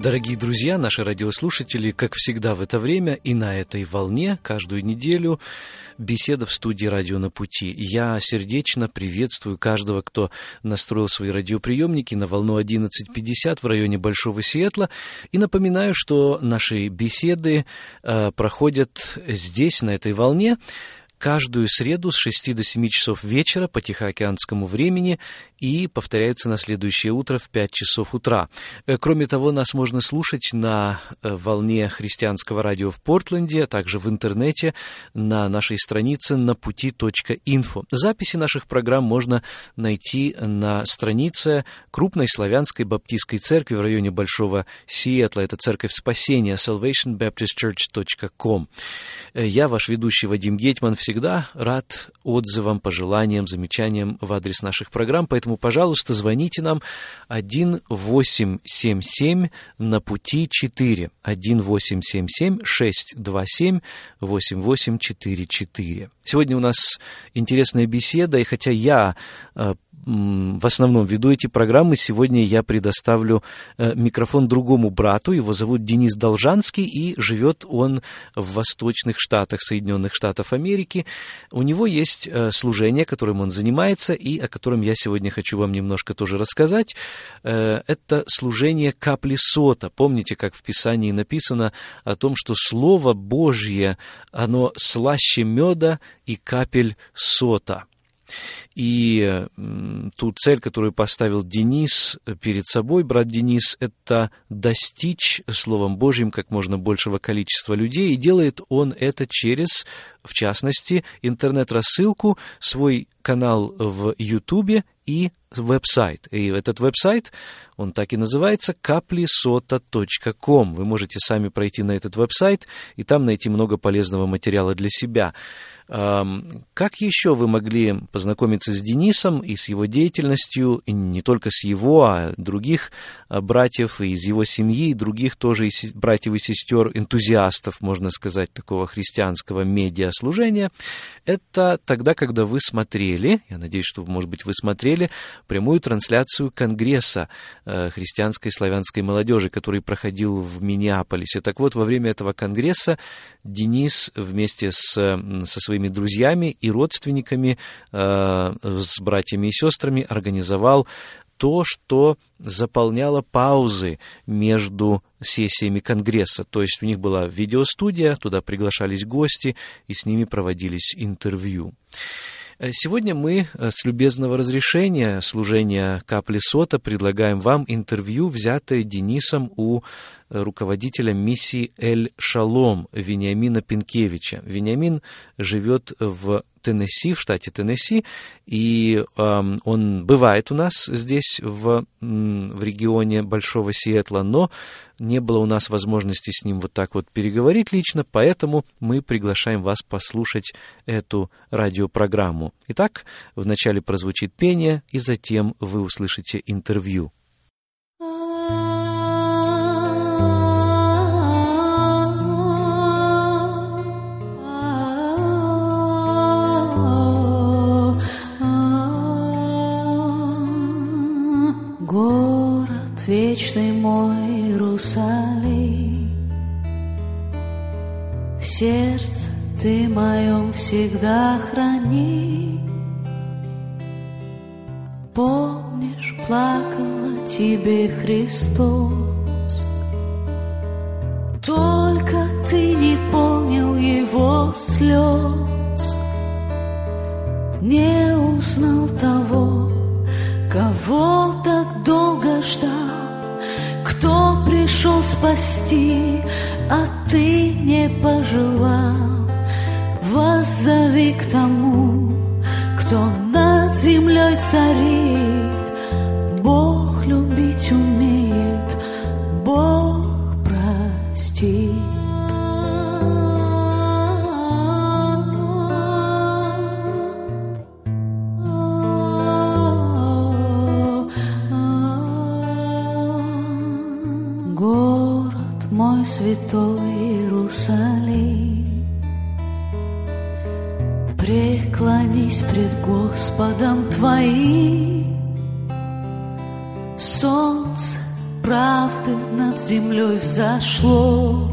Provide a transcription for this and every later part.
Дорогие друзья, наши радиослушатели, как всегда в это время и на этой волне, каждую неделю беседа в студии «Радио на пути». Я сердечно приветствую каждого, кто настроил свои радиоприемники на волну 11:50 в районе Большого Сиэтла. И напоминаю, что наши беседы проходят здесь, на этой волне, каждую среду с 6 до 7 часов вечера по тихоокеанскому времени и повторяются на следующее утро в 5 часов утра. Кроме того, нас можно слушать на волне христианского радио в Портленде, а также в интернете на нашей странице naputi.info. Записи наших программ можно найти на странице крупной славянской баптистской церкви в районе Большого Сиэтла. Это Церковь Спасения, salvationbaptistchurch.com. Я, ваш ведущий Вадим Гетман, всегда рад отзывам, пожеланиям, замечаниям в адрес наших программ, поэтому, пожалуйста, звоните нам 1-877 на пути 4, 1-877-627-8844. Сегодня у нас интересная беседа, и хотя я в основном веду эти программы, сегодня я предоставлю микрофон другому брату. Его зовут Денис Должанский, и живет он в Восточных Штатах, Соединенных Штатов Америки. У него есть служение, которым он занимается, и о котором я сегодня хочу вам немножко тоже рассказать. Это служение капли сота. Помните, как в Писании написано о том, что Слово Божье, оно слаще меда и капель сота. И ту цель, которую поставил Денис перед собой, брат Денис, это достичь Словом Божьим как можно большего количества людей, и делает он это через, в частности, интернет-рассылку, свой канал в Ютубе и веб-сайт. И этот веб-сайт, он так и называется, kaplisota.com. Вы можете сами пройти на этот веб-сайт и там найти много полезного материала для себя. Как еще вы могли познакомиться с Денисом и с его деятельностью, и не только с его, а других братьев, и из его семьи, и других тоже братьев и сестер, энтузиастов, можно сказать, такого христианского медиаслужения? Это тогда, когда вы смотрели, я надеюсь, что, может быть, вы смотрели прямую трансляцию Конгресса христианской и славянской молодежи, который проходил в Миннеаполисе. Так вот, во время этого конгресса Денис вместе со своими друзьями и родственниками, с братьями и сестрами организовал то, что заполняло паузы между сессиями Конгресса. То есть у них была видеостудия, туда приглашались гости, и с ними проводились интервью. Сегодня мы с любезного разрешения служения «Капли сота» предлагаем вам интервью, взятое Денисом у руководителя миссии «Эль-Шалом» Вениамина Пинкевича. Вениамин живет в Теннесси, в штате Теннесси, и он бывает у нас здесь, в регионе Большого Сиэтла, но не было у нас возможности с ним вот так вот переговорить лично, поэтому мы приглашаем вас послушать эту радиопрограмму. Итак, вначале прозвучит пение, и затем вы услышите интервью. Вечный мой Иерусалим, в сердце ты моем всегда храни. Помнишь, плакал о тебе Христос, только ты не понял его слез, не узнал того, кого так долго ждал, кто пришел спасти, а ты не пожелал. Воззови к тому, кто над землей царит. Бог любить умеет, Бог простит. Святой Иерусалим, преклонись пред Господом твоим. Солнце правды над землей взошло.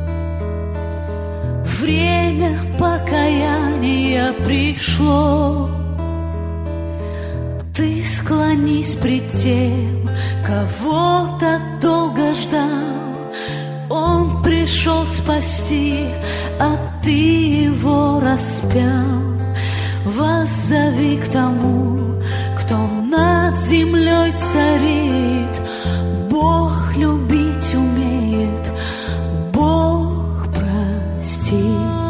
Время покаяния пришло. Ты склонись пред тем, кого так долго ждал. Он пришел спасти, а ты его распял. Воззови к тому, кто над землей царит. Бог любить умеет, Бог простит.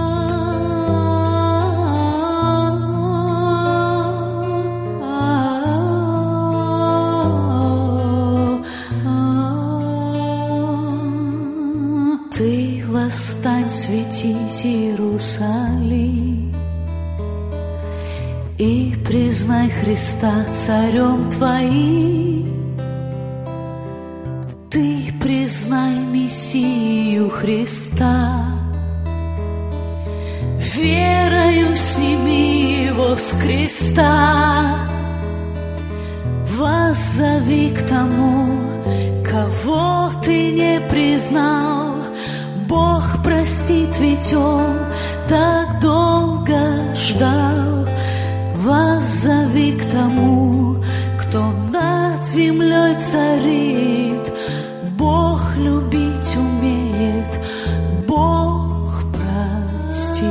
Ты восстань, светись, Иерусалим, и признай Христа царем твоим. Ты признай Мессию Христа, верою сними его с креста. Воззови к тому, кого ты не признал. Бог простит, ведь Он так долго ждал. Воззови к тому, кто над землей царит. Бог любить умеет, Бог простит.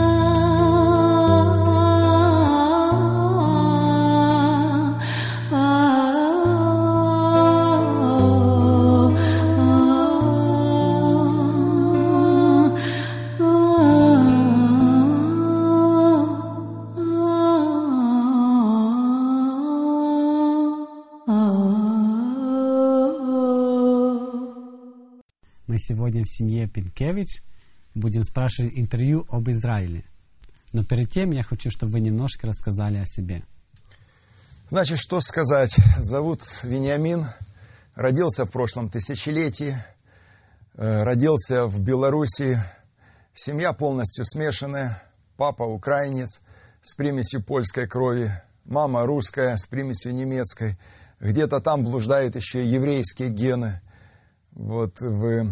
Мы сегодня в семье Пинкевич будем спрашивать интервью об Израиле. Но перед тем я хочу, чтобы вы немножко рассказали о себе. Значит, что сказать? Зовут Вениамин, родился в прошлом тысячелетии, родился в Беларуси. Семья полностью смешанная. Папа украинец с примесью польской крови, мама русская с примесью немецкой. Где-то там блуждают еще и еврейские гены. Вот в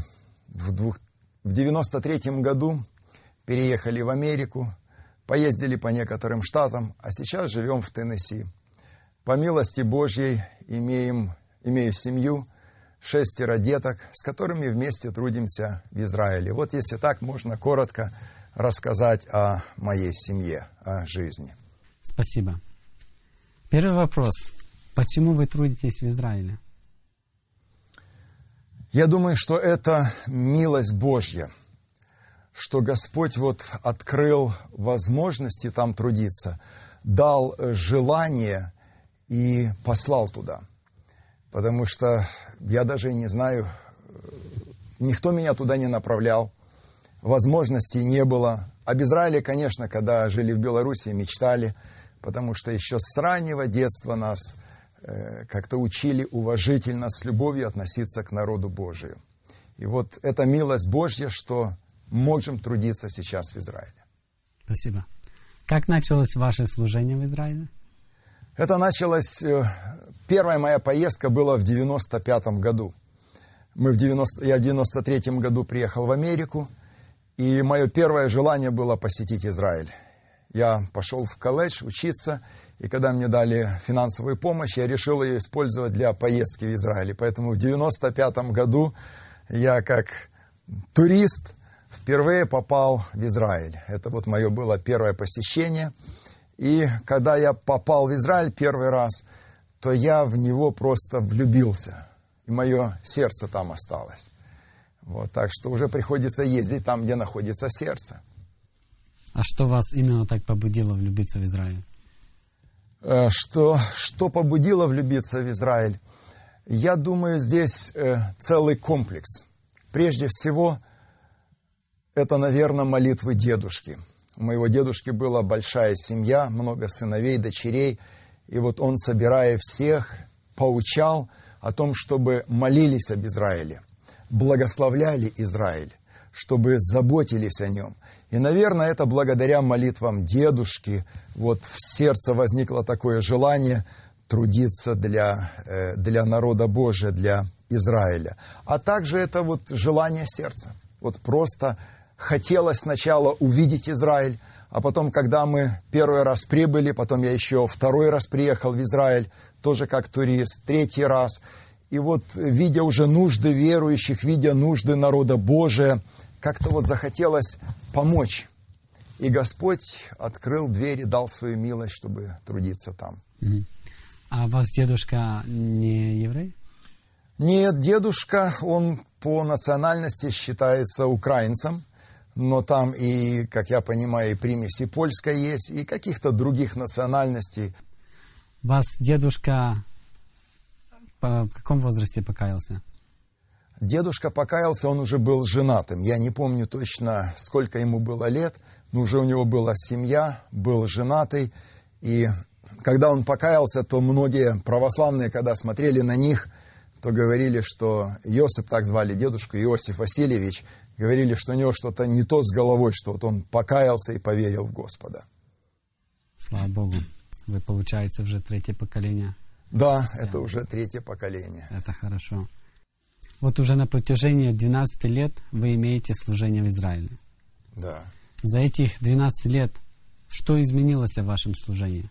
93-м году переехали в Америку, поездили по некоторым штатам, а сейчас живем в Теннесси. По милости Божьей имею семью, 6 деток, с которыми вместе трудимся в Израиле. Вот если так, можно коротко рассказать о моей семье, о жизни. Спасибо. Первый вопрос. Почему вы трудитесь в Израиле? Я думаю, что это милость Божья, что Господь вот открыл возможности там трудиться, дал желание и послал туда. Потому что я даже не знаю, никто меня туда не направлял, возможностей не было. Об Израиле, конечно, когда жили в Беларуси, мечтали, потому что еще с раннего детства нас как-то учили уважительно, с любовью относиться к народу Божию. И вот это милость Божья, что можем трудиться сейчас в Израиле. Спасибо. Как началось ваше служение в Израиле? Это началось... Первая моя поездка была в 95-м году. Я в 93-м году приехал в Америку, и мое первое желание было посетить Израиль. Я пошел в колледж учиться, и когда мне дали финансовую помощь, я решил ее использовать для поездки в Израиль. Поэтому в 95-м году я как турист впервые попал в Израиль. Это вот мое было первое посещение. И когда я попал в Израиль первый раз, то я в него просто влюбился. И мое сердце там осталось. Вот, так что уже приходится ездить там, где находится сердце. А что вас именно так побудило влюбиться в Израиль? Что побудило влюбиться в Израиль? Я думаю, здесь целый комплекс. Прежде всего, это, наверное, молитвы дедушки. У моего дедушки была большая семья, много сыновей, дочерей. И вот он, собирая всех, поучал о том, чтобы молились об Израиле, благословляли Израиль, чтобы заботились о нем. И, наверное, это благодаря молитвам дедушки вот в сердце возникло такое желание трудиться для народа Божия, для Израиля. А также это вот желание сердца. Вот просто хотелось сначала увидеть Израиль, а потом, когда мы первый раз прибыли, потом я еще второй раз приехал в Израиль, тоже как турист, третий раз. И вот, видя уже нужды верующих, видя нужды народа Божия, как-то вот захотелось помочь. И Господь открыл двери, дал свою милость, чтобы трудиться там. А ваш дедушка не еврей? Нет, дедушка, он по национальности считается украинцем, но там и, как я понимаю, и примеси польской есть, и каких-то других национальностей. Вас дедушка в каком возрасте покаялся? Дедушка покаялся, он уже был женатым. Я не помню точно, сколько ему было лет, но уже у него была семья, был женатый. И когда он покаялся, то многие православные, когда смотрели на них, то говорили, что Иосиф, так звали дедушку, Иосиф Васильевич, говорили, что у него что-то не то с головой, что вот он покаялся и поверил в Господа. Слава Богу. Вы, получается, уже третье поколение. Да, это уже третье поколение. Это хорошо. Вот уже на протяжении 12 лет вы имеете служение в Израиле. Да. За этих 12 лет что изменилось в вашем служении?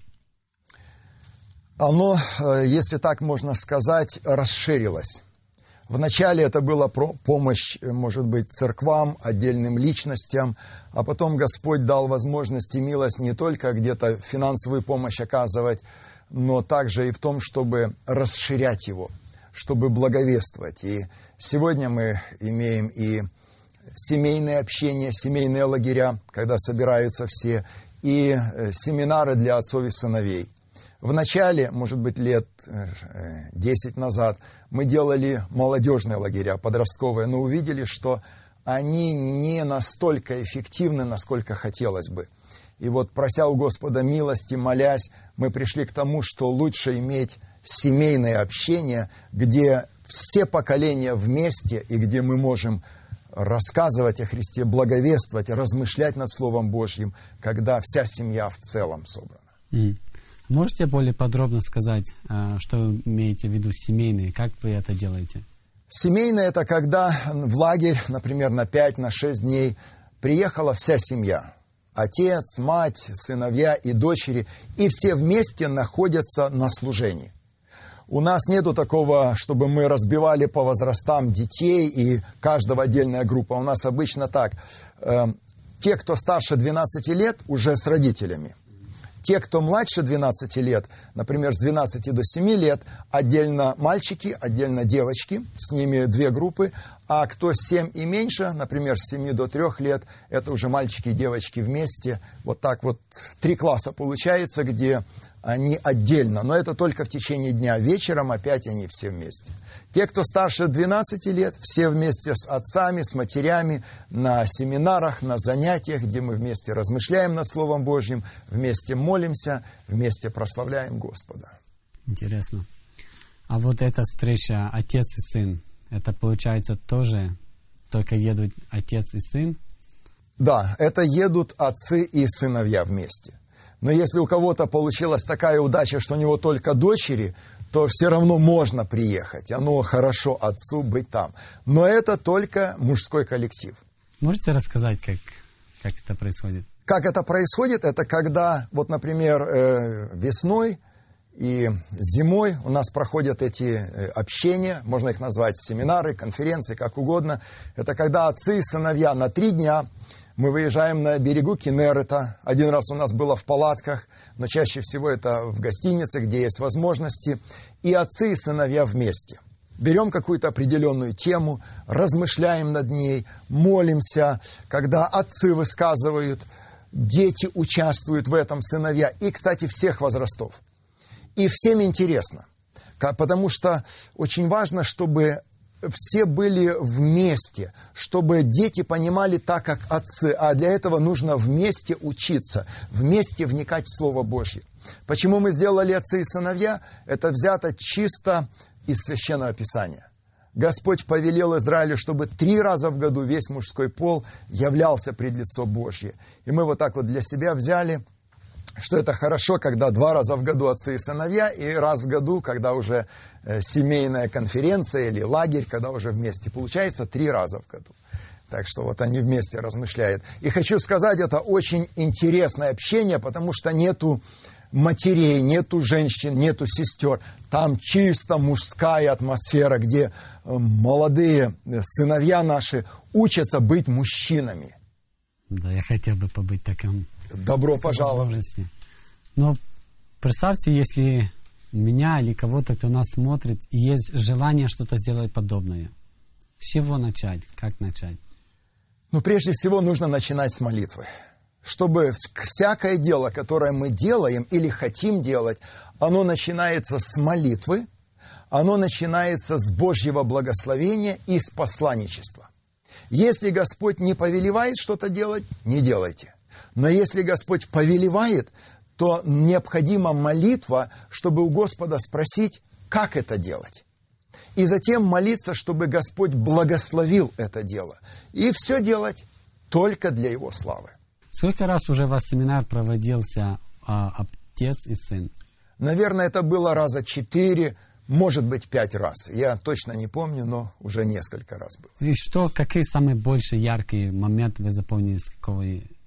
Оно, если так можно сказать, расширилось. Вначале это была помощь, может быть, церквам, отдельным личностям, а потом Господь дал возможность и милость не только где-то финансовую помощь оказывать, но также и в том, чтобы расширять его, чтобы благовествовать. И сегодня мы имеем и семейное общение, семейные лагеря, когда собираются все, и семинары для отцов и сыновей. В начале, может быть, лет 10 назад, мы делали молодежные лагеря, подростковые, но увидели, что они не настолько эффективны, насколько хотелось бы. И вот, прося у Господа милости, молясь, мы пришли к тому, что лучше иметь семейное общение, где все поколения вместе, и где мы можем рассказывать о Христе, благовествовать, размышлять над Словом Божьим, когда вся семья в целом собрана. Можете более подробно сказать, что вы имеете в виду семейные, как вы это делаете? Семейное – это когда в лагерь, например, на 5-6 дней приехала вся семья. Отец, мать, сыновья и дочери, и все вместе находятся на служении. У нас нету такого, чтобы мы разбивали по возрастам детей и каждого отдельная группа. У нас обычно так. Те, кто старше 12 лет, уже с родителями. Те, кто младше 12 лет, например, с 12 до 7 лет, отдельно мальчики, отдельно девочки, с ними 2 группы. А кто 7 и меньше, например, с 7 до 3 лет, это уже мальчики и девочки вместе. Вот так вот 3 класса получается, где они отдельно. Но это только в течение дня. Вечером опять они все вместе. Те, кто старше 12 лет, все вместе с отцами, с матерями, на семинарах, на занятиях, где мы вместе размышляем над Словом Божьим, вместе молимся, вместе прославляем Господа. Интересно. А вот эта встреча отец и сын, это получается тоже только едут отец и сын? Да, это едут отцы и сыновья вместе. Но если у кого-то получилась такая удача, что у него только дочери, то все равно можно приехать. Оно хорошо отцу быть там. Но это только мужской коллектив. Можете рассказать, как это происходит? Как это происходит? Это когда, вот, например, весной и зимой у нас проходят эти общения, можно их назвать семинары, конференции, как угодно. Это когда отцы и сыновья на 3 дня мы выезжаем на берегу Кенерета. Один раз у нас было в палатках, но чаще всего это в гостинице, где есть возможности. И отцы и сыновья вместе. Берем какую-то определенную тему, размышляем над ней, молимся. Когда отцы высказывают, дети участвуют в этом, сыновья. И, кстати, всех возрастов. И всем интересно. Потому что очень важно, чтобы все были вместе, чтобы дети понимали так, как отцы. А для этого нужно вместе учиться, вместе вникать в Слово Божье. Почему мы сделали отцы и сыновья? Это взято чисто из Священного Писания. Господь повелел Израилю, чтобы 3 раза в году весь мужской пол являлся пред лицо Божье. И мы вот так вот для себя взяли, что это хорошо, когда 2 раза в году отцы и сыновья, и раз в году, когда уже семейная конференция или лагерь, когда уже вместе. Получается 3 раза в году. Так что вот они вместе размышляют. И хочу сказать, это очень интересное общение, потому что нету матерей, нету женщин, нету сестер. Там чисто мужская атмосфера, где молодые сыновья наши учатся быть мужчинами. Да, я хотел бы побыть таким. Добро пожаловать. Но представьте, если меня или кого-то, кто нас смотрит, и есть желание что-то сделать подобное. С чего начать? Как начать? Ну, прежде всего, нужно начинать с молитвы. Чтобы всякое дело, которое мы делаем или хотим делать, оно начинается с молитвы, оно начинается с Божьего благословения и с посланничества. Если Господь не повелевает что-то делать, не делайте. Но если Господь повелевает, то необходима молитва, чтобы у Господа спросить, как это делать. И затем молиться, чтобы Господь благословил это дело. И все делать только для Его славы. Сколько раз уже у вас семинар проводился отец и сын? Наверное, это было раза 4, может быть, 5 раз. Я точно не помню, но уже несколько раз было. И какие самые большие яркие моменты вы запомнили с какого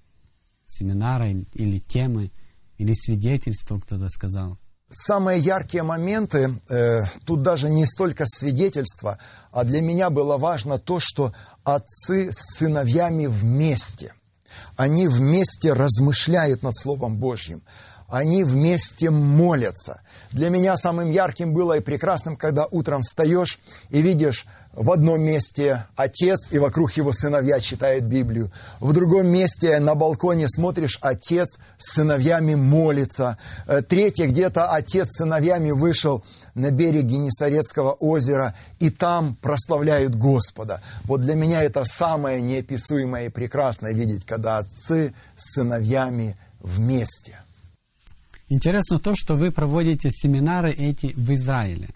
семинара или темы, или свидетельства, кто-то сказал? Самые яркие моменты, тут даже не столько свидетельства, а для меня было важно то, что отцы с сыновьями вместе. Они вместе размышляют над Словом Божьим. Они вместе молятся. Для меня самым ярким было и прекрасным, когда утром встаешь и видишь в одном месте отец, и вокруг его сыновья читают Библию. В другом месте на балконе смотришь, отец с сыновьями молится. Третье, где-то отец с сыновьями вышел на берег Генесарецкого озера, и там прославляют Господа. Вот для меня это самое неописуемое и прекрасное видеть, когда отцы с сыновьями вместе. Интересно то, что вы проводите семинары эти в Израиле.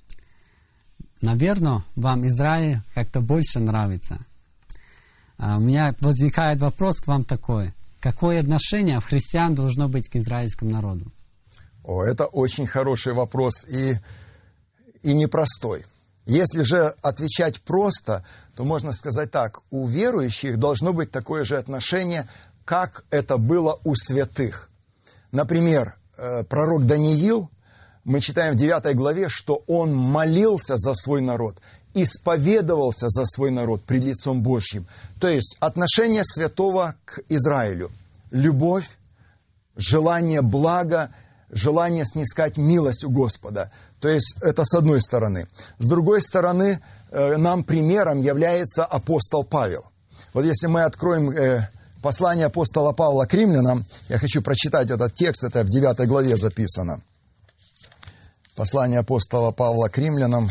Наверное, вам Израиль как-то больше нравится. У меня возникает вопрос к вам такой. Какое отношение христиан должно быть к израильскому народу? Это очень хороший вопрос и непростой. Если же отвечать просто, то можно сказать так. У верующих должно быть такое же отношение, как это было у святых. Например, пророк Даниил, мы читаем в 9 главе, что он молился за свой народ, исповедовался за свой народ пред лицом Божьим. То есть отношение святого к Израилю. Любовь, желание блага, желание снискать милость у Господа. То есть это с одной стороны. С другой стороны, нам примером является апостол Павел. Вот если мы откроем послание апостола Павла к римлянам, я хочу прочитать этот текст, это в 9 главе записано. Послание апостола Павла к римлянам,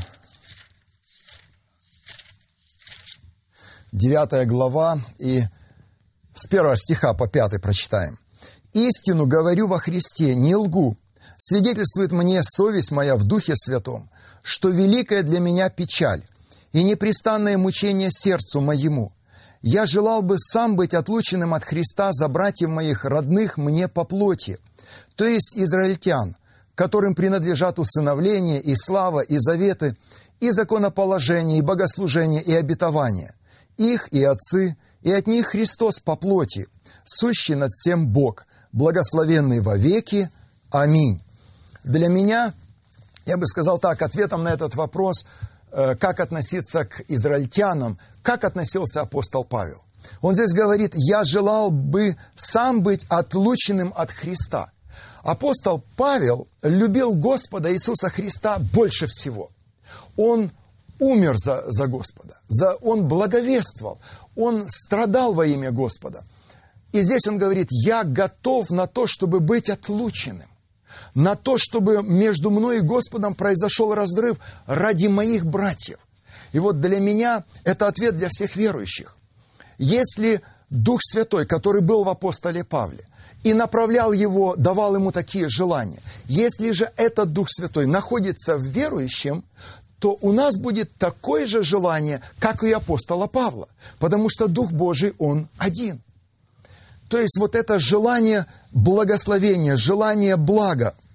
9 глава, и с 1 стиха по 5 прочитаем. «Истину говорю во Христе, не лгу. Свидетельствует мне совесть моя в Духе Святом, что великая для меня печаль и непрестанное мучение сердцу моему. Я желал бы сам быть отлученным от Христа за братьев моих, родных мне по плоти, то есть израильтян, которым принадлежат усыновление и слава, и заветы, и законоположение, и богослужение, и обетование. Их и отцы, и от них Христос по плоти, сущий над всем Бог, благословенный вовеки. Аминь». Для меня, я бы сказал так, ответом на этот вопрос, как относиться к израильтянам, как относился апостол Павел. Он здесь говорит, я желал бы сам быть отлученным от Христа. Апостол Павел любил Господа Иисуса Христа больше всего. Он умер за Господа, он благовествовал, он страдал во имя Господа. И здесь он говорит, я готов на то, чтобы быть отлученным, на то, чтобы между мной и Господом произошел разрыв ради моих братьев. И вот для меня это ответ для всех верующих. Если Дух Святой, который был в апостоле Павле, и направлял его, давал ему такие желания, если же этот Дух Святой находится в верующем, то у нас будет такое же желание, как и у апостола Павла, потому что Дух Божий, Он один. То есть вот это желание благословения, желание блага,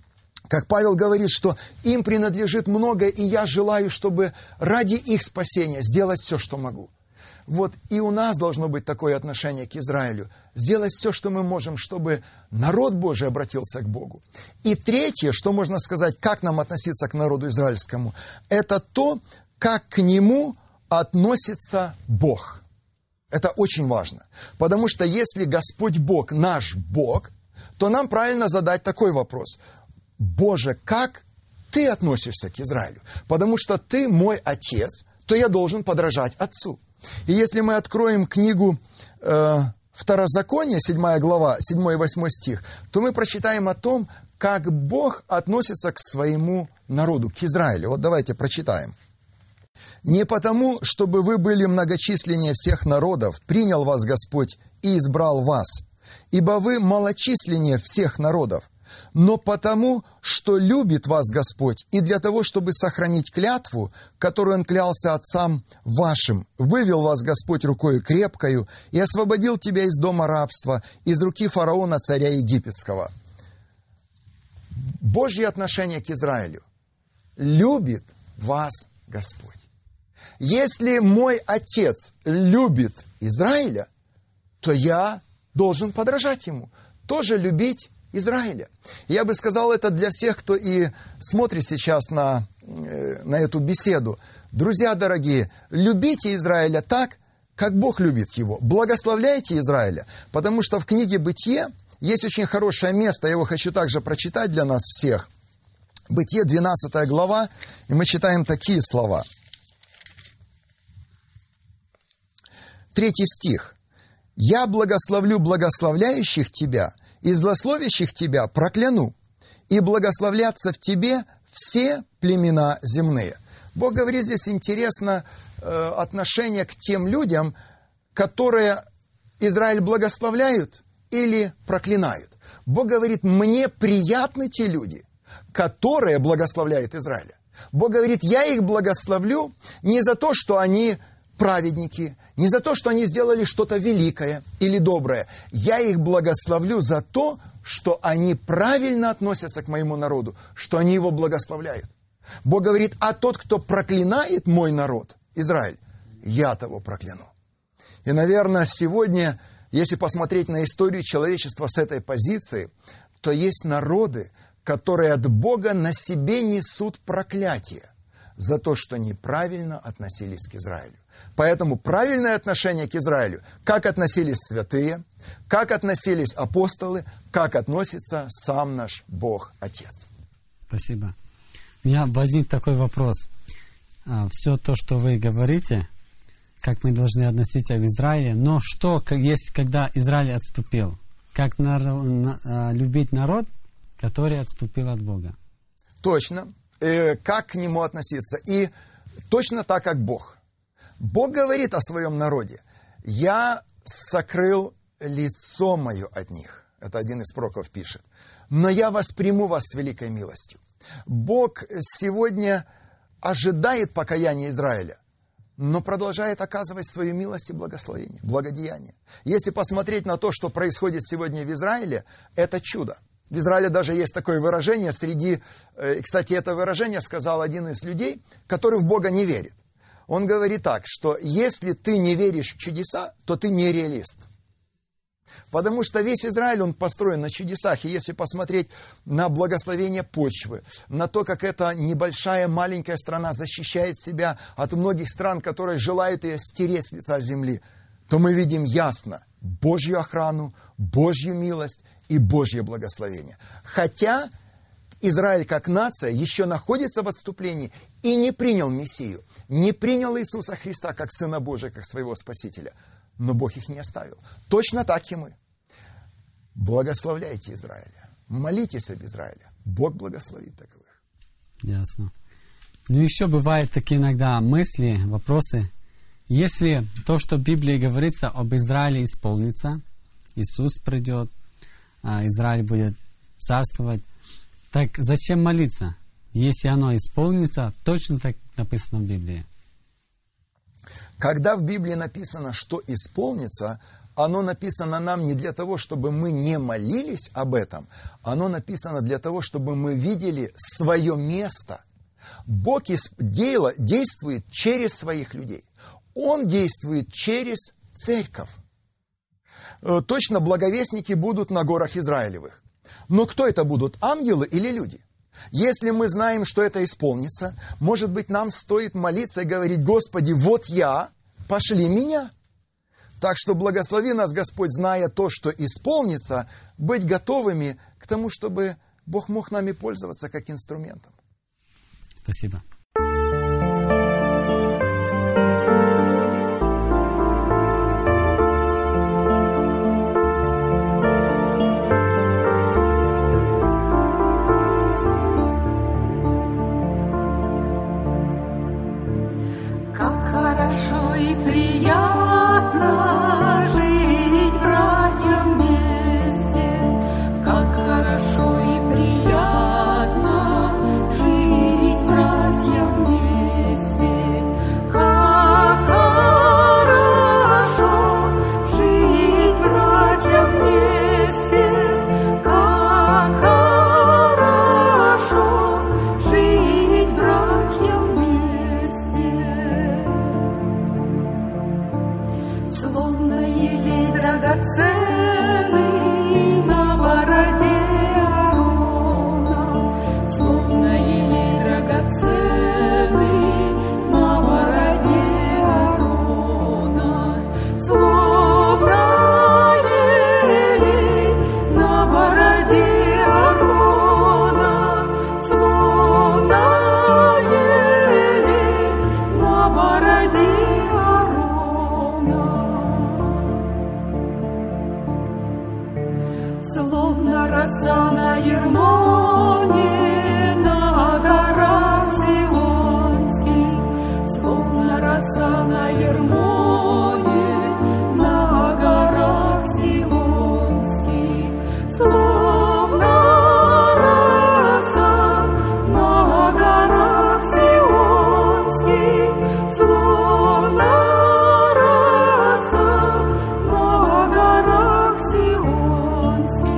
Как Павел говорит, что им принадлежит многое, и я желаю, чтобы ради их спасения сделать все, что могу. Вот и у нас должно быть такое отношение к Израилю. Сделать все, что мы можем, чтобы народ Божий обратился к Богу. И третье, что можно сказать, как нам относиться к народу израильскому, это то, как к нему относится Бог. Это очень важно. Потому что если Господь Бог наш Бог, то нам правильно задать такой вопрос. Боже, как ты относишься к Израилю? Потому что ты мой отец, то я должен подражать отцу. И если мы откроем книгу Второзакония, 7 глава, 7 и 8 стих, то мы прочитаем о том, как Бог относится к своему народу, к Израилю. Вот давайте прочитаем. «Не потому, чтобы вы были многочисленнее всех народов, принял вас Господь и избрал вас, ибо вы малочисленнее всех народов, но потому, что любит вас Господь, и для того, чтобы сохранить клятву, которую Он клялся отцам вашим, вывел вас Господь рукою крепкою и освободил тебя из дома рабства, из руки фараона, царя египетского». Божье отношение к Израилю. Любит вас Господь. Если мой отец любит Израиля, то я должен подражать ему, тоже любить Израиля. Я бы сказал это для всех, кто и смотрит сейчас на эту беседу. Друзья дорогие, любите Израиля так, как Бог любит его. Благословляйте Израиля, потому что в книге «Бытие» есть очень хорошее место, я его хочу также прочитать для нас всех. Бытие, 12 глава, и мы читаем такие слова. 3 стих. «Я благословлю благословляющих тебя, и злословящих тебя прокляну, и благословлятся в тебе все племена земные». Бог говорит здесь интересно отношение к тем людям, которые Израиль благословляют или проклинают. Бог говорит, мне приятны те люди, которые благословляют Израиля. Бог говорит, я их благословлю не за то, что они праведники, не за то, что они сделали что-то великое или доброе. Я их благословлю за то, что они правильно относятся к моему народу, что они его благословляют. Бог говорит, а тот, кто проклинает мой народ, Израиль, я того прокляну. И, наверное, сегодня, если посмотреть на историю человечества с этой позиции, то есть народы, которые от Бога на себе несут проклятие за то, что неправильно относились к Израилю. Поэтому правильное отношение к Израилю, как относились святые, как относились апостолы, как относится сам наш Бог Отец. Спасибо. У меня возник такой вопрос. Все то, что вы говорите, как мы должны относиться к Израилю, но что есть, когда Израиль отступил? Как любить народ, который отступил от Бога? Точно. Как к нему относиться? И точно так, как Бог. Бог говорит о своем народе. «Я сокрыл лицо мое от них». Это один из пророков пишет. «Но я восприму вас с великой милостью». Бог сегодня ожидает покаяния Израиля, но продолжает оказывать свою милость и благословение, благодеяние. Если посмотреть на то, что происходит сегодня в Израиле, это чудо. В Израиле даже есть такое выражение кстати, это выражение сказал один из людей, который в Бога не верит. Он говорит так, что если ты не веришь в чудеса, то ты не реалист. Потому что весь Израиль, он построен на чудесах. И если посмотреть на благословение почвы, на то, как эта небольшая маленькая страна защищает себя от многих стран, которые желают ее стереть с лица земли, то мы видим ясно Божью охрану, Божью милость и Божье благословение. Хотя Израиль как нация еще находится в отступлении и не принял Мессию, не принял Иисуса Христа как Сына Божия, как своего Спасителя. Но Бог их не оставил. Точно так и мы. Благословляйте Израиля. Молитесь об Израиле. Бог благословит таковых. Ясно. Ну, еще бывают такие иногда мысли, вопросы. Если то, что в Библии говорится об Израиле, исполнится, Иисус придет, Израиль будет царствовать, так зачем молиться, если оно исполнится, точно так написано в Библии? Когда в Библии написано, что исполнится, оно написано нам не для того, чтобы мы не молились об этом, оно написано для того, чтобы мы видели свое место. Бог действует через своих людей. Он действует через церковь. Точно благовестники будут на горах Израилевых. Но кто это будут, ангелы или люди? Если мы знаем, что это исполнится, может быть, нам стоит молиться и говорить: Господи, вот я, пошли меня. Так что благослови нас, Господь, зная то, что исполнится, быть готовыми к тому, чтобы Бог мог нами пользоваться как инструментом. Спасибо. Хорошо и приятно жить, братья, вместе. Как хорошо и приятно жить, братья, вместе. Как хорошо жить, братья, вместе. Как хорошо жить, братья, вместе. Словно елей драгоценный на бороде Аарона, словно елей драгоценный на бороде Аарона, словно елей на бороде Аарона, словно елей на бороде Аарона. Словно роса на Ермоне, на горах Сионских, словно роса на Ермоне, на горах Сионских, словно роса на горах Сионских, словно роса на горах Сионских.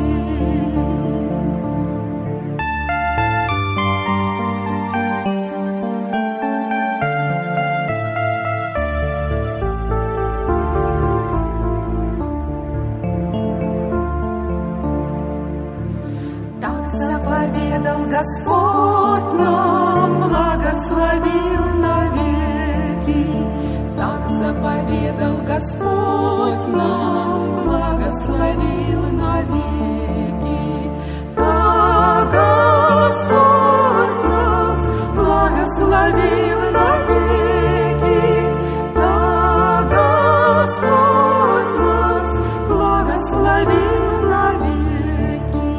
Так заповедал Господь нам, благословил навеки. Так заповедал Господь нам, благословил навеки. Так Господь нас благословил навеки. Так Господь нас благословил навеки.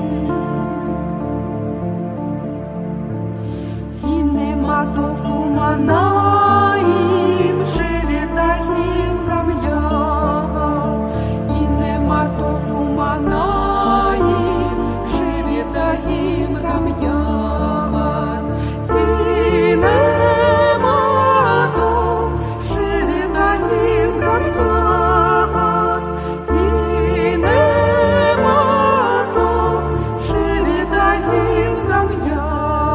И нема тофу манаим, живетахим гам'яга. І нема тофу манаим, живетахим гам'яга. І нема тофу живетахим гам'яга. І нема тофу живетахим гам'яга.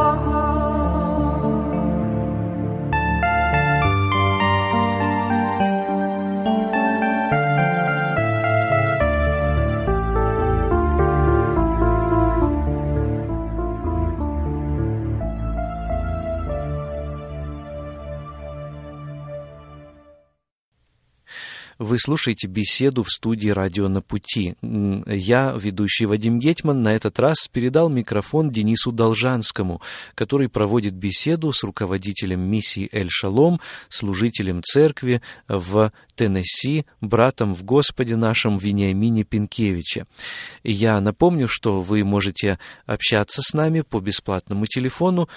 Вы слушаете беседу в студии «Радио на пути». Я, ведущий Вадим Гетман, на этот раз передал микрофон Денису Должанскому, который проводит беседу с руководителем миссии «Эль-Шалом», служителем церкви в Теннесси, братом в Господе нашем Вениамине Пинкевиче. Я напомню, что вы можете общаться с нами по бесплатному телефону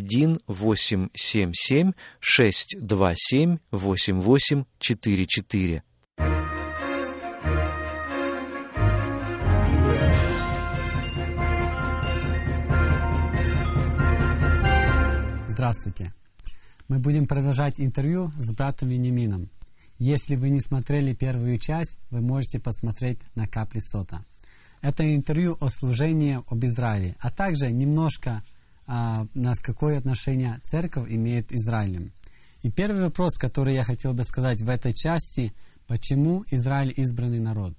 1-877-627-8844. Здравствуйте. Мы будем продолжать интервью с братом Вениамином. Если вы не смотрели первую часть, вы можете посмотреть на капли сота. Это интервью о служении об Израиле, а также немножко нас какое отношение церковь имеет с Израилем. И первый вопрос, который я хотел бы сказать в этой части, почему Израиль избранный народ?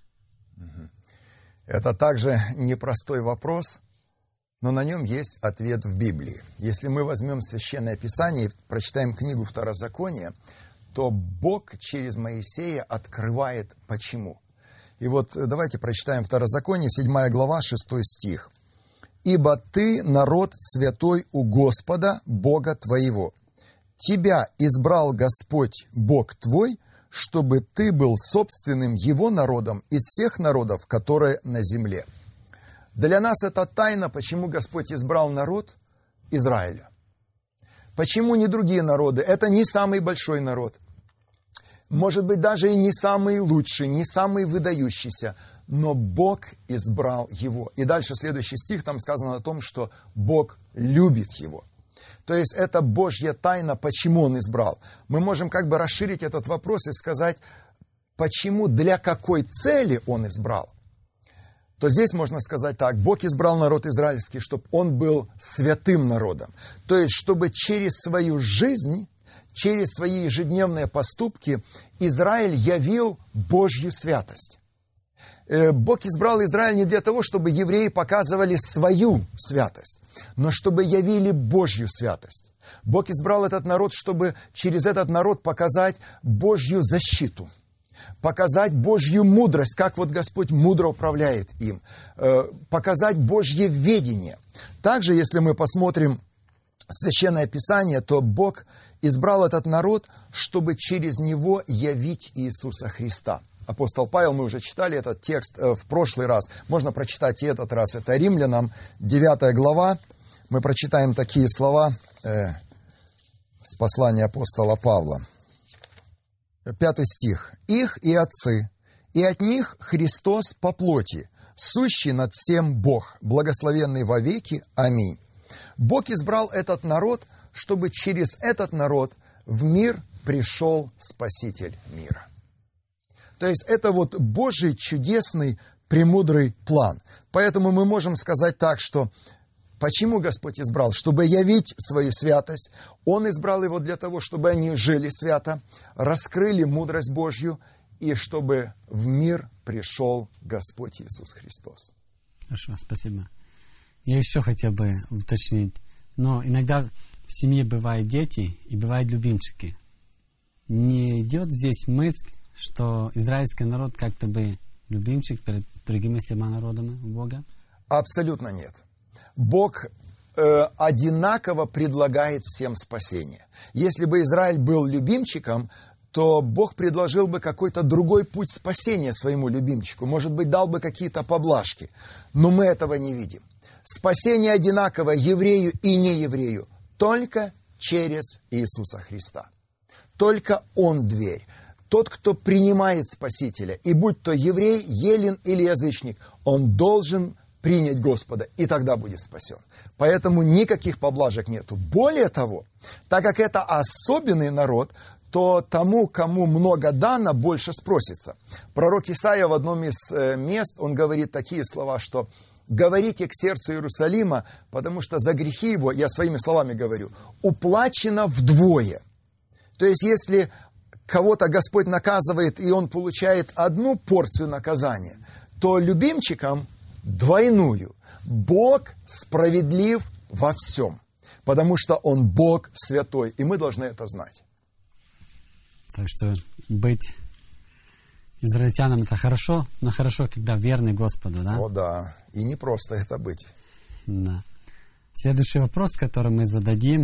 Это также непростой вопрос, но на нем есть ответ в Библии. Если мы возьмем Священное Писание и прочитаем книгу Второзакония, то Бог через Моисея открывает почему. И вот давайте прочитаем Второзаконие, 7 глава, 6 стих. «Ибо ты народ святой у Господа, Бога твоего. Тебя избрал Господь, Бог твой, чтобы ты был собственным Его народом из всех народов, которые на земле». Для нас это тайна, почему Господь избрал народ Израиля. Почему не другие народы? Это не самый большой народ. Может быть, даже и не самый лучший, не самый выдающийся. Но Бог избрал его. И дальше следующий стих, там сказано о том, что Бог любит его. То есть это Божья тайна, почему Он избрал. Мы можем как бы расширить этот вопрос и сказать, почему, для какой цели Он избрал. То здесь можно сказать так: Бог избрал народ израильский, чтобы он был святым народом. То есть, чтобы через свою жизнь, через свои ежедневные поступки Израиль явил Божью святость. Бог избрал Израиль не для того, чтобы евреи показывали свою святость, но чтобы явили Божью святость. Бог избрал этот народ, чтобы через этот народ показать Божью защиту, показать Божью мудрость, как вот Господь мудро управляет им, показать Божье ведение. Также, если мы посмотрим Священное Писание, то Бог избрал этот народ, чтобы через него явить Иисуса Христа. Апостол Павел, мы уже читали этот текст в прошлый раз, можно прочитать и этот раз. Это Римлянам, 9 глава. Мы прочитаем такие слова с послания апостола Павла. 5 стих. «Их и отцы, и от них Христос по плоти, сущий над всем Бог, благословенный вовеки. Аминь». Бог избрал этот народ, чтобы через этот народ в мир пришел Спаситель мира. То есть это вот Божий чудесный, премудрый план. Поэтому мы можем сказать так, что почему Господь избрал? Чтобы явить свою святость. Он избрал его для того, чтобы они жили свято, раскрыли мудрость Божью, и чтобы в мир пришел Господь Иисус Христос. Хорошо, спасибо. Я еще хотел бы уточнить. Но иногда в семье бывают дети и бывают любимчики. Не идет здесь мысль, что израильский народ как-то бы любимчик перед другими всеми народами Бога? Абсолютно нет. Бог одинаково предлагает всем спасение. Если бы Израиль был любимчиком, то Бог предложил бы какой-то другой путь спасения своему любимчику. Может быть, дал бы какие-то поблажки. Но мы этого не видим. Спасение одинаково еврею и нееврею только через Иисуса Христа. Только Он дверь. Тот, кто принимает Спасителя, и будь то еврей, еллин или язычник, он должен принять Господа, и тогда будет спасен. Поэтому никаких поблажек нету. Более того, так как это особенный народ, то тому, кому много дано, больше спросится. Пророк Исаия в одном из мест, он говорит такие слова, что «говорите к сердцу Иерусалима, потому что за грехи его, я своими словами говорю, уплачено вдвое». То есть, если кого-то Господь наказывает, и он получает одну порцию наказания, то любимчикам двойную. Бог справедлив во всем, потому что Он Бог святой, и мы должны это знать. Так что быть израильтянам это хорошо, но хорошо, когда верный Господу, да? О да, и не просто это быть. Да. Следующий вопрос, который мы зададим: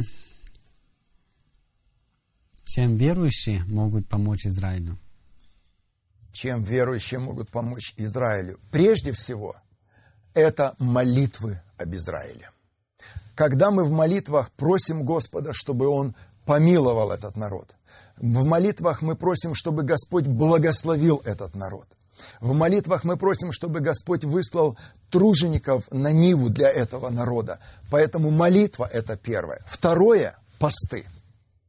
чем верующие могут помочь Израилю? Чем верующие могут помочь Израилю? Прежде всего, это молитвы об Израиле. Когда мы в молитвах просим Господа, чтобы Он помиловал этот народ. В молитвах мы просим, чтобы Господь благословил этот народ. В молитвах мы просим, чтобы Господь выслал тружеников на ниву для этого народа. Поэтому молитва – это первое. Второе – посты.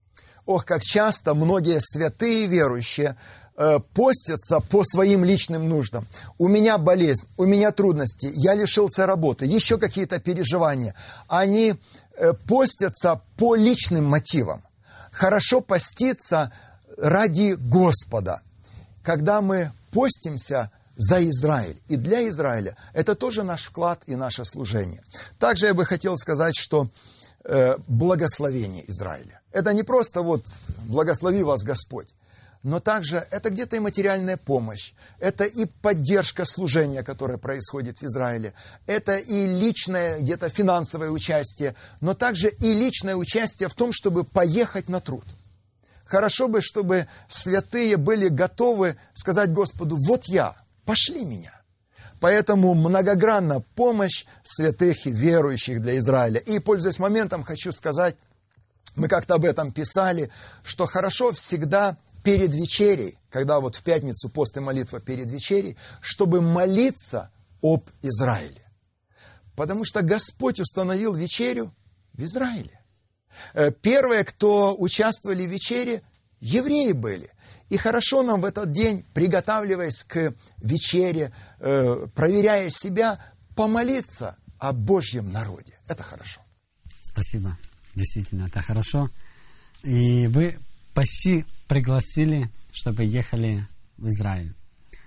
Ох, как часто многие святые верующие постятся по своим личным нуждам. У меня болезнь, у меня трудности, я лишился работы, еще какие-то переживания. Они постятся по личным мотивам. Хорошо поститься ради Господа. Когда мы постимся за Израиль и для Израиля, это тоже наш вклад и наше служение. Также я бы хотел сказать, что благословение Израиля. Это не просто вот «благослови вас Господь», но также это где-то и материальная помощь, это и поддержка служения, которое происходит в Израиле, это и личное где-то финансовое участие, но также и личное участие в том, чтобы поехать на труд. Хорошо бы, чтобы святые были готовы сказать Господу: вот я, пошли меня. Поэтому многогранна помощь святых и верующих для Израиля. И, пользуясь моментом, хочу сказать, мы как-то об этом писали, что хорошо всегда перед вечерей, когда вот в пятницу пост и молитва перед вечерей, чтобы молиться об Израиле. Потому что Господь установил вечерю в Израиле. Первые, кто участвовали в вечере, евреи были. И хорошо нам в этот день, приготавливаясь к вечере, проверяя себя, помолиться о Божьем народе. Это хорошо. Спасибо. Действительно, это хорошо. И вы почти пригласили, чтобы ехали в Израиль.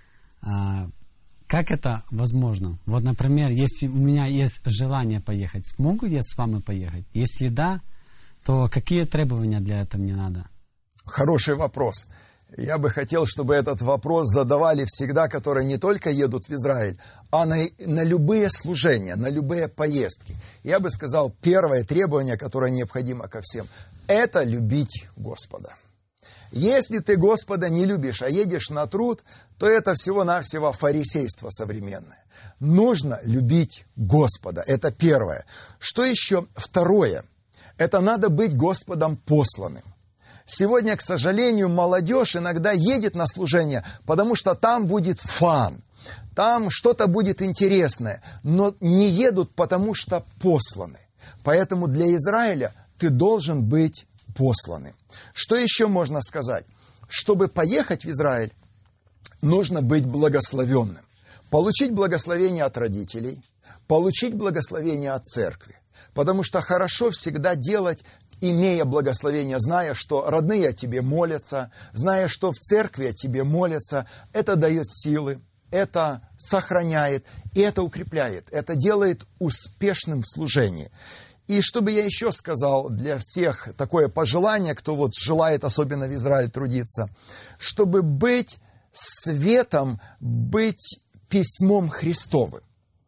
Как это возможно? Вот, например, если у меня есть желание поехать, смогу я с вами поехать? Если да, то какие требования для этого мне надо? Хороший вопрос. Я бы хотел, чтобы этот вопрос задавали всегда, которые не только едут в Израиль, а на любые служения, на любые поездки. Я бы сказал, первое требование, которое необходимо ко всем, это любить Господа. Если ты Господа не любишь, а едешь на труд, то это всего-навсего фарисейство современное. Нужно любить Господа. Это первое. Что еще? Второе. Это надо быть Господом посланным. Сегодня, к сожалению, молодежь иногда едет на служение, потому что там будет фан, там что-то будет интересное, но не едут, потому что посланы. Поэтому для Израиля ты должен быть посланным. Что еще можно сказать? Чтобы поехать в Израиль, нужно быть благословенным. Получить благословение от родителей, получить благословение от церкви. Потому что хорошо всегда делать, имея благословение, зная, что родные о тебе молятся, зная, что в церкви о тебе молятся. Это дает силы, это сохраняет и это укрепляет. Это делает успешным в служении. И чтобы я еще сказал для всех такое пожелание, кто вот желает особенно в Израиль трудиться, чтобы быть светом, быть письмом Христовым.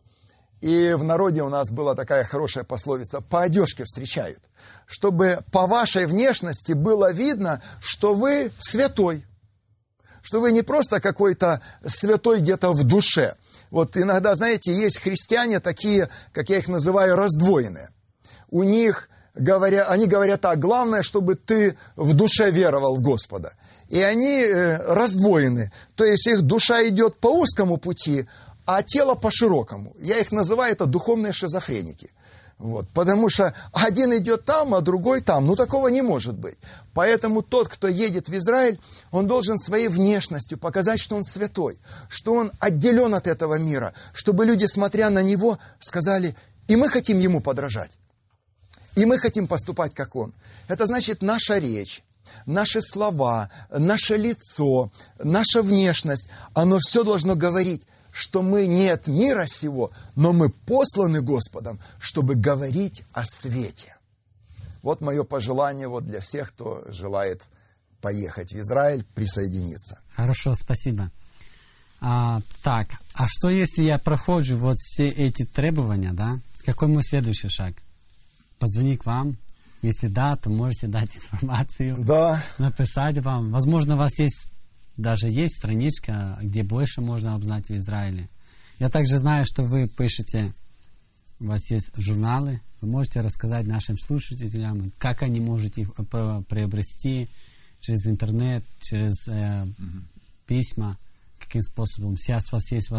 И в народе у нас была такая хорошая пословица: по одежке встречают. Чтобы по вашей внешности было видно, что вы святой. Что вы не просто какой-то святой где-то в душе. Вот иногда, знаете, есть христиане такие, как я их называю, раздвоенные. У них, они говорят так: главное, чтобы ты в душе веровал в Господа. И они раздвоены. То есть их душа идет по узкому пути, а тело по широкому. Я их называю это духовные шизофреники. Вот, потому что один идет там, а другой там. Ну, такого не может быть. Поэтому тот, кто едет в Израиль, он должен своей внешностью показать, что он святой, что он отделен от этого мира, чтобы люди, смотря на него, сказали: и мы хотим ему подражать, и мы хотим поступать, как он. Это значит, наша речь, наши слова, наше лицо, наша внешность, оно все должно говорить, что мы не от мира сего, но мы посланы Господом, чтобы говорить о свете. Вот мое пожелание вот для всех, кто желает поехать в Израиль, присоединиться. Хорошо, спасибо. А что если я прохожу вот все эти требования, да? Какой мой следующий шаг? Позвонить к вам? Если да, то можете дать информацию. Да. Написать вам. Возможно, у вас даже есть страничка, где больше можно узнать в Израиле. Я также знаю, что вы пишете, у вас есть журналы. Вы можете рассказать нашим слушателям, как они могут их приобрести через интернет, через письма, каким способом. Сейчас у вас есть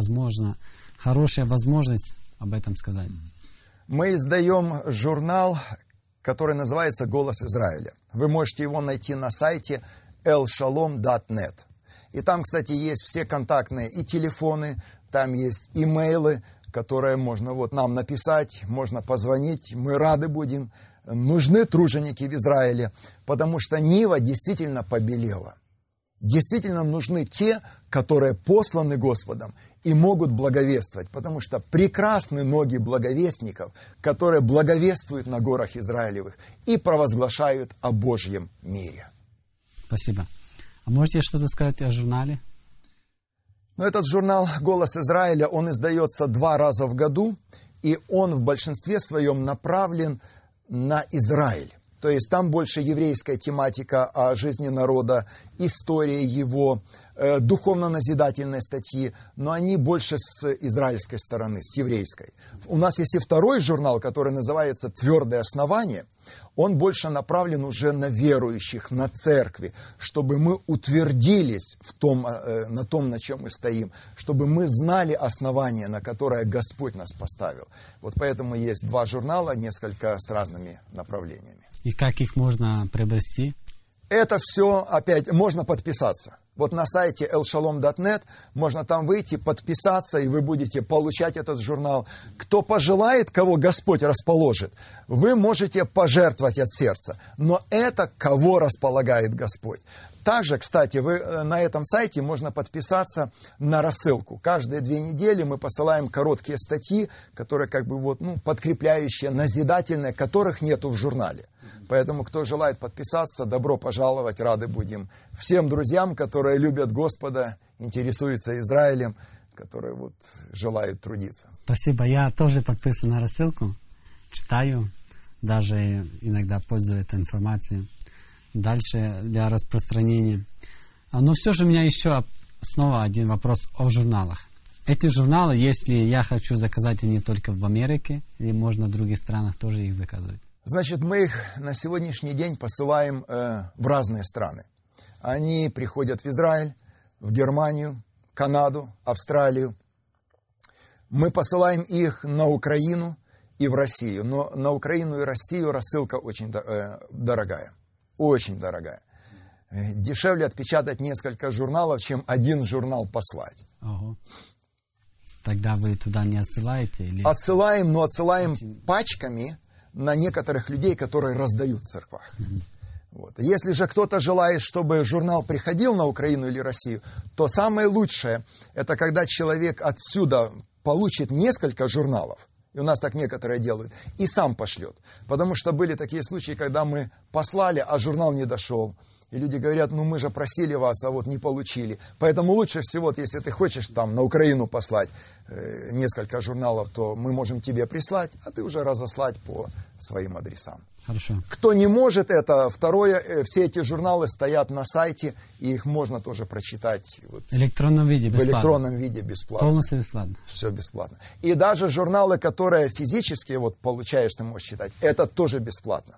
хорошая возможность об этом сказать. Мы издаем журнал который называется «Голос Израиля». Вы можете его найти на сайте elshalom.net. И там, кстати, есть все контактные и телефоны, там есть имейлы, которые можно нам написать, можно позвонить. Мы рады будем. Нужны труженики в Израиле, потому что нива действительно побелела. Действительно нужны те, которые посланы Господом и могут благовествовать, потому что прекрасны ноги благовестников, которые благовествуют на горах Израилевых и провозглашают о Божьем мире. Спасибо. А можете что-то сказать о журнале? Этот журнал «Голос Израиля», он издается 2 раза в году, и он в большинстве своем направлен на Израиль. То есть там больше еврейская тематика о жизни народа, история его, духовно-назидательные статьи, но они больше с израильской стороны, с еврейской. У нас есть и второй журнал, который называется «Твердое основание». Он больше направлен уже на верующих, на церкви, чтобы мы утвердились на том, на чем мы стоим, чтобы мы знали основание, на которое Господь нас поставил. Вот поэтому есть 2 журнала, несколько с разными направлениями. И как их можно приобрести? Это все, опять, можно подписаться. Вот на сайте elshalom.net можно там выйти, подписаться, и вы будете получать этот журнал. Кто пожелает, кого Господь расположит, вы можете пожертвовать от сердца. Но это кого располагает Господь. Также, кстати, на этом сайте можно подписаться на рассылку. Каждые 2 недели мы посылаем короткие статьи, которые подкрепляющие, назидательные, которых нету в журнале. Поэтому, кто желает подписаться, добро пожаловать, рады будем. Всем друзьям, которые любят Господа, интересуются Израилем, которые желают трудиться. Спасибо. Я тоже подписан на рассылку, читаю, даже иногда пользуюсь этой информацией. Дальше для распространения. Но все же у меня еще снова один вопрос о журналах. Эти журналы, если я хочу заказать, они только в Америке, или можно в других странах тоже их заказывать? Значит, мы их на сегодняшний день посылаем в разные страны. Они приходят в Израиль, в Германию, Канаду, Австралию. Мы посылаем их на Украину и в Россию. Но на Украину и Россию рассылка очень дорогая. Очень дорогая. Дешевле отпечатать несколько журналов, чем один журнал послать. Ого. Тогда вы туда не отсылаете? Или... Отсылаем, но отсылаем пачками на некоторых людей, которые раздают в церквах. Если же кто-то желает, чтобы журнал приходил на Украину или Россию, то самое лучшее, это когда человек отсюда получит несколько журналов, и у нас так некоторые делают, и сам пошлет. Потому что были такие случаи, когда мы послали, а журнал не дошел. И люди говорят, мы же просили вас, а не получили. Поэтому лучше всего, если ты хочешь на Украину послать несколько журналов, то мы можем тебе прислать, а ты уже разослать по своим адресам. Хорошо. Кто не может это, второе, все эти журналы стоят на сайте, и их можно тоже прочитать в электронном виде бесплатно. В электронном виде бесплатно. Полностью бесплатно. Все бесплатно. И даже журналы, которые физически получаешь, ты можешь читать, это тоже бесплатно.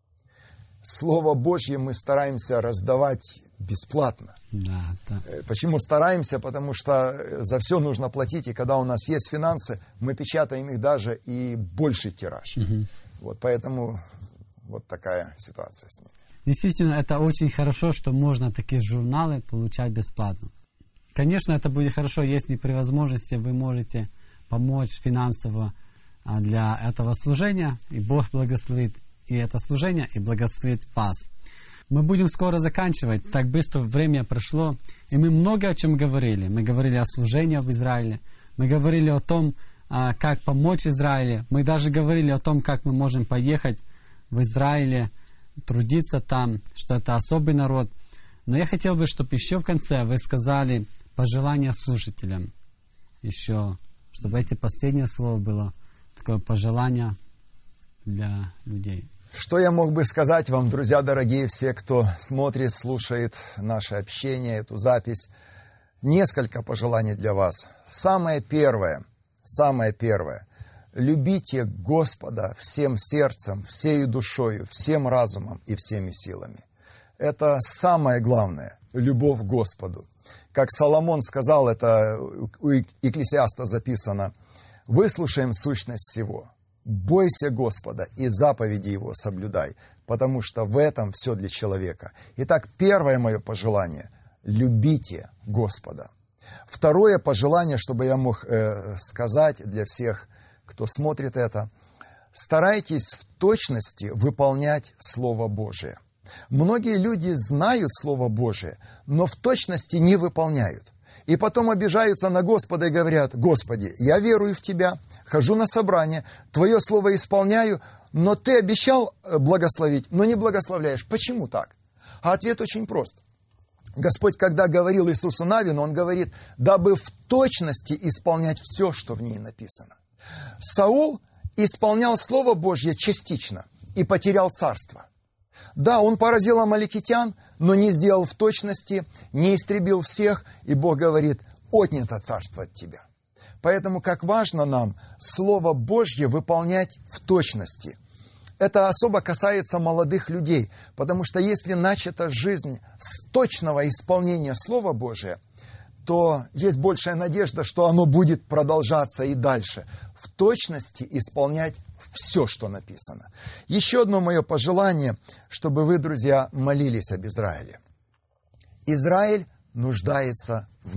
Слово Божье мы стараемся раздавать бесплатно. Да. Почему стараемся? Потому что за все нужно платить, и когда у нас есть финансы, мы печатаем их даже и больший тираж. Поэтому такая ситуация с ними. Действительно, это очень хорошо, что можно такие журналы получать бесплатно. Конечно, это будет хорошо, если при возможности вы можете помочь финансово для этого служения, и Бог благословит и это служение, и благословит вас. Мы будем скоро заканчивать, так быстро время прошло, и мы много о чем говорили. Мы говорили о служении в Израиле, мы говорили о том, как помочь Израилю, мы даже говорили о том, как мы можем поехать в Израиле, трудиться там, что это особый народ. Но я хотел бы, чтобы еще в конце вы сказали пожелания слушателям. Еще, чтобы эти последние слова было такое пожелание для людей. Что я мог бы сказать вам, друзья дорогие, все, кто смотрит, слушает наше общение, эту запись? Несколько пожеланий для вас. Самое первое. Любите Господа всем сердцем, всею душою, всем разумом и всеми силами. Это самое главное, любовь к Господу. Как Соломон сказал, это у Екклесиаста записано, выслушаем сущность всего. бойся Господа и заповеди Его соблюдай, потому что в этом все для человека. Итак, первое мое пожелание – любите Господа. Второе пожелание, чтобы я мог сказать для всех, кто смотрит это – старайтесь в точности выполнять Слово Божие. Многие люди знают Слово Божие, но в точности не выполняют. И потом обижаются на Господа и говорят: «Господи, я верую в Тебя, хожу на собрание, Твое Слово исполняю, но Ты обещал благословить, но не благословляешь». Почему так? А ответ очень прост. Господь, когда говорил Иисусу Навину, Он говорит: «Дабы в точности исполнять все, что в ней написано». Саул исполнял Слово Божье частично и потерял царство. Да, он поразил амаликитян, но не сделал в точности, не истребил всех, и Бог говорит: «Отнято царство от тебя». Поэтому как важно нам Слово Божье выполнять в точности. Это особо касается молодых людей, потому что если начата жизнь с точного исполнения Слова Божия, то есть большая надежда, что оно будет продолжаться и дальше. В точности исполнять все, что написано. Еще одно мое пожелание, чтобы вы, друзья, молились об Израиле. Израиль нуждается в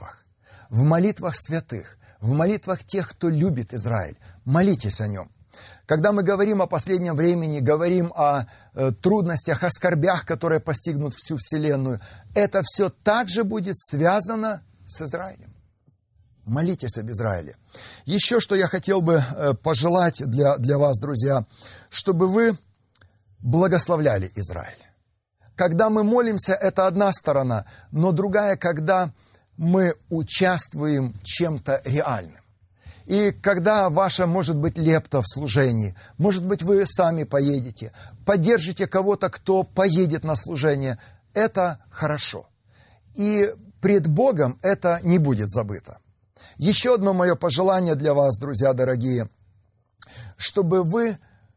молитвах святых, в молитвах тех, кто любит Израиль. Молитесь о нем. Когда мы говорим о последнем времени, говорим о трудностях, о скорбях, которые постигнут всю вселенную, это все также будет связано с Израилем. Молитесь об Израиле. Еще что я хотел бы пожелать для вас, друзья, чтобы вы благословляли Израиль. Когда мы молимся, это одна сторона, но другая, когда мы участвуем чем-то реальным. И когда ваша, может быть, лепта в служении, может быть, вы сами поедете, поддержите кого-то, кто поедет на служение, это хорошо. И пред Богом это не будет забыто. Еще одно мое пожелание для вас, друзья дорогие, чтобы вы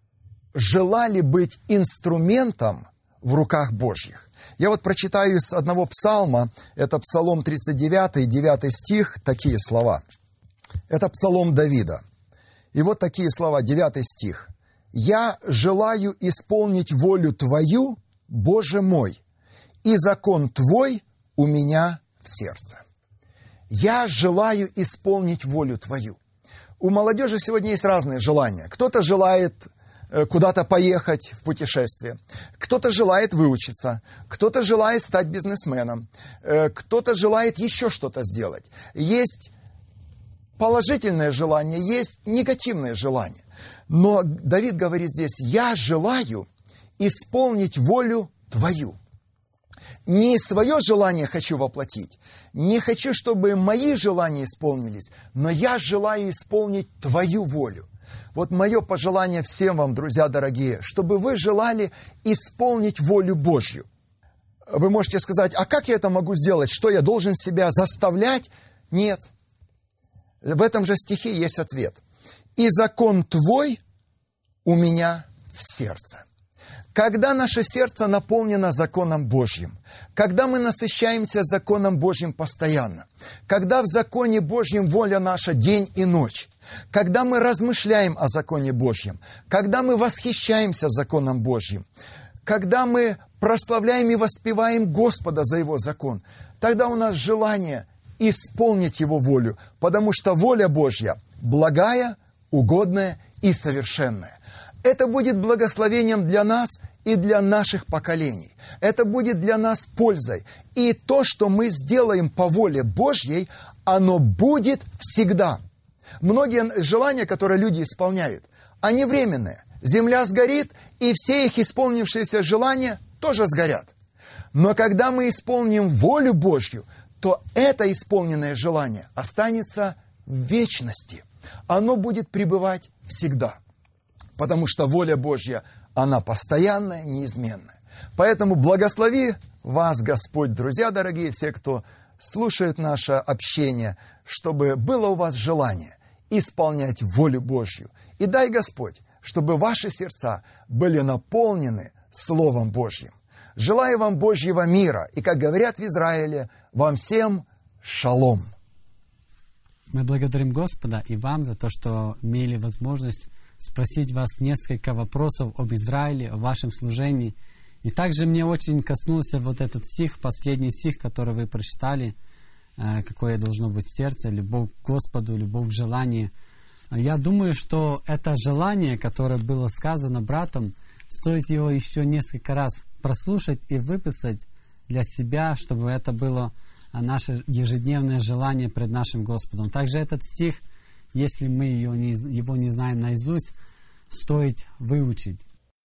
желали быть инструментом в руках Божьих. Я вот прочитаю из одного псалма, это Псалом 39, 9 стих, такие слова. Это Псалом Давида. И вот такие слова, 9 стих. «Я желаю исполнить волю Твою, Боже мой, и закон Твой у меня в сердце». Я желаю исполнить волю Твою. У молодежи сегодня есть разные желания. Кто-то желает куда-то поехать в путешествие, кто-то желает выучиться, кто-то желает стать бизнесменом, кто-то желает еще что-то сделать. Есть положительное желание, есть негативное желание. Но Давид говорит здесь: «Я желаю исполнить волю Твою». Не свое желание хочу воплотить, не хочу, чтобы мои желания исполнились, но я желаю исполнить Твою волю. Вот мое пожелание всем вам, друзья дорогие, чтобы вы желали исполнить волю Божью. Вы можете сказать: а как я это могу сделать? Что, я должен себя заставлять? Нет. В этом же стихе есть ответ. «И закон Твой у меня в сердце». Когда наше сердце наполнено законом Божьим, когда мы насыщаемся законом Божьим постоянно, когда в законе Божьем воля наша день и ночь, когда мы размышляем о законе Божьем, когда мы восхищаемся законом Божьим, когда мы прославляем и воспеваем Господа за Его закон, тогда у нас желание исполнить Его волю, потому что воля Божья благая, угодная и совершенная. Это будет благословением для нас и для наших поколений. Это будет для нас пользой. И то, что мы сделаем по воле Божьей, оно будет всегда. Многие желания, которые люди исполняют, они временные. Земля сгорит, и все их исполнившиеся желания тоже сгорят. Но когда мы исполним волю Божью, то это исполненное желание останется в вечности. Оно будет пребывать всегда. Потому что воля Божья, она постоянная, неизменная. Поэтому благослови вас Господь, друзья дорогие, все, кто слушает наше общение, чтобы было у вас желание исполнять волю Божью. И дай Господь, чтобы ваши сердца были наполнены Словом Божьим. Желаю вам Божьего мира, и, как говорят в Израиле, вам всем шалом. Мы благодарим Господа и вам за то, что имели возможность спросить вас несколько вопросов об Израиле, о вашем служении. И также мне очень коснулся вот этот стих, последний стих, который вы прочитали, какое должно быть сердце, любовь к Господу, любовь к желанию. Я думаю, что это желание, которое было сказано братом, стоит его еще несколько раз прослушать и выписать для себя, чтобы это было наше ежедневное желание пред нашим Господом. Также этот стих, если мы его не знаем наизусть, стоит выучить.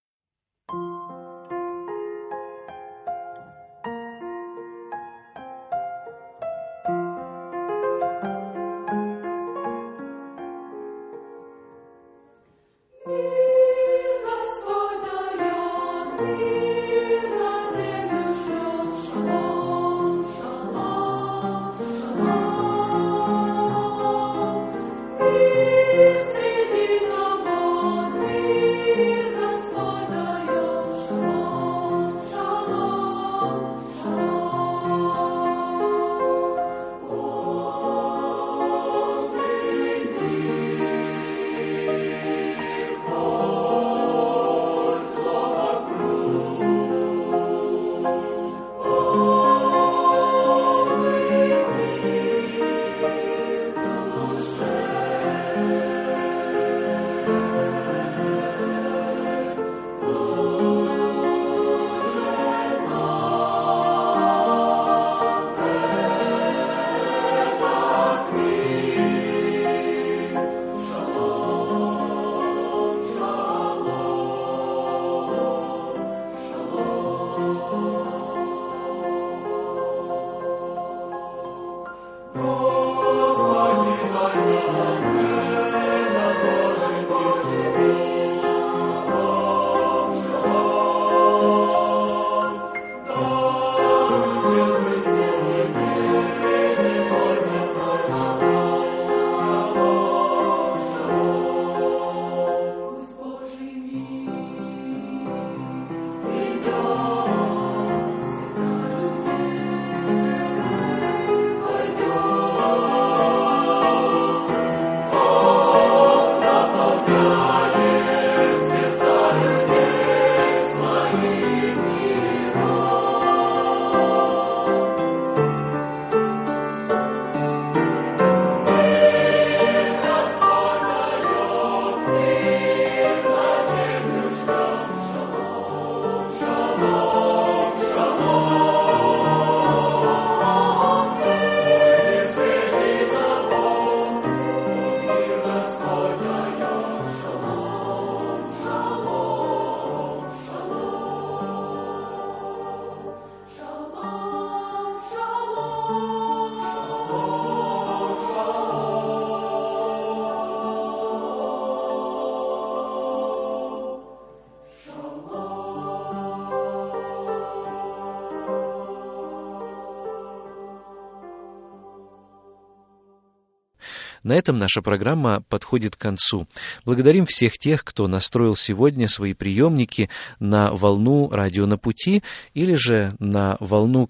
На этом наша программа подходит к концу. Благодарим всех тех, кто настроил сегодня свои приемники на волну «Радио на пути» или же на волну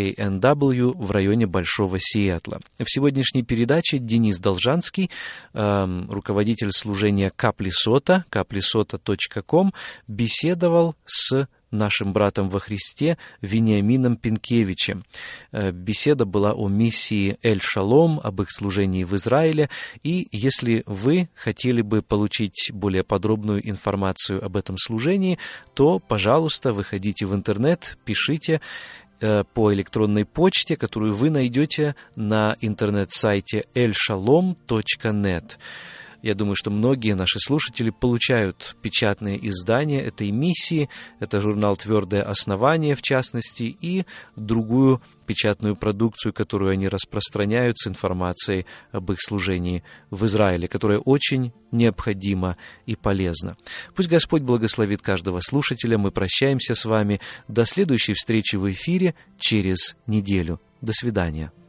KKNW в районе Большого Сиэтла. В сегодняшней передаче Денис Должанский, руководитель служения Капли-Сота, kaplisota.com, беседовал с нашим братом во Христе Вениамином Пинкевичем. Беседа была о миссии Эль-Шалом, об их служении в Израиле. И если вы хотели бы получить более подробную информацию об этом служении, то, пожалуйста, выходите в интернет, пишите по электронной почте, которую вы найдете на интернет-сайте elshalom.net. Я думаю, что многие наши слушатели получают печатные издания этой миссии. Это журнал «Твердое основание», в частности, и другую печатную продукцию, которую они распространяют с информацией об их служении в Израиле, которая очень необходима и полезна. Пусть Господь благословит каждого слушателя. Мы прощаемся с вами. До следующей встречи в эфире через неделю. До свидания.